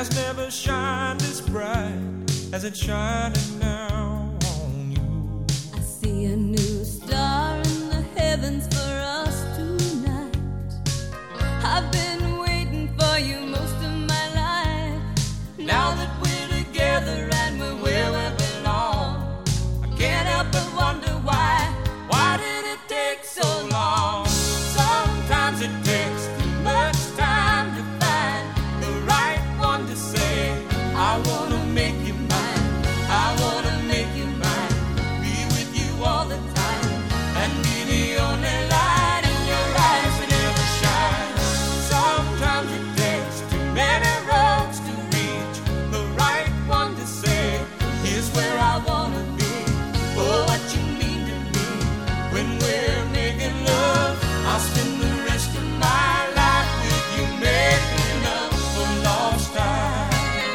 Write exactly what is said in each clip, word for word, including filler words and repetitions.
has never shined as bright as it's shining now on you. I see a new star in the heavens for us tonight. I've been waiting for you most of my life. Now that we're together and we're where we belong, I can't help but wonder why. Why did it take so long? Sometimes it takes too much time to find the right one to say, I wanna make you mine, I wanna make you mine, be with you all the time, and be the only light in your eyes that ever shine. Sometimes it takes too many roads to reach the right one to say, here's where I wanna be. Oh, what you mean to me. When we're making love, I'll spend the rest of my life with you, making up for lost time.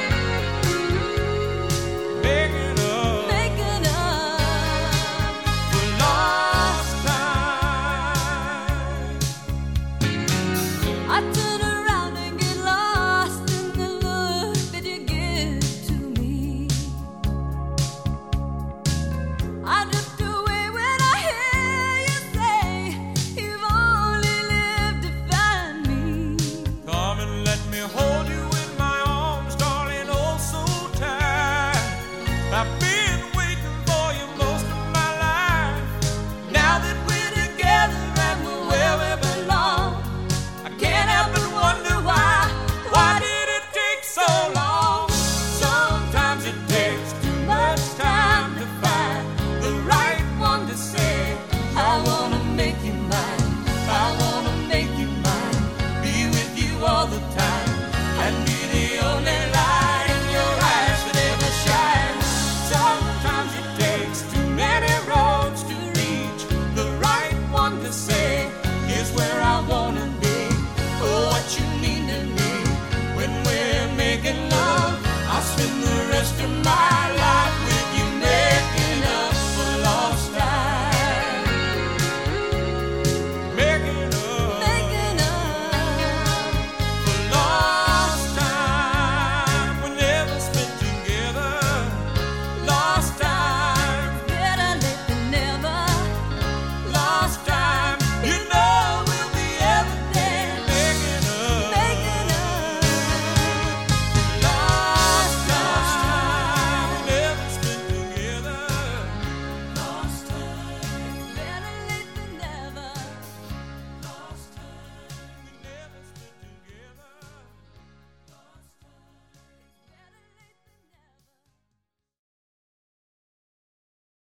Making up, making up for lost time. I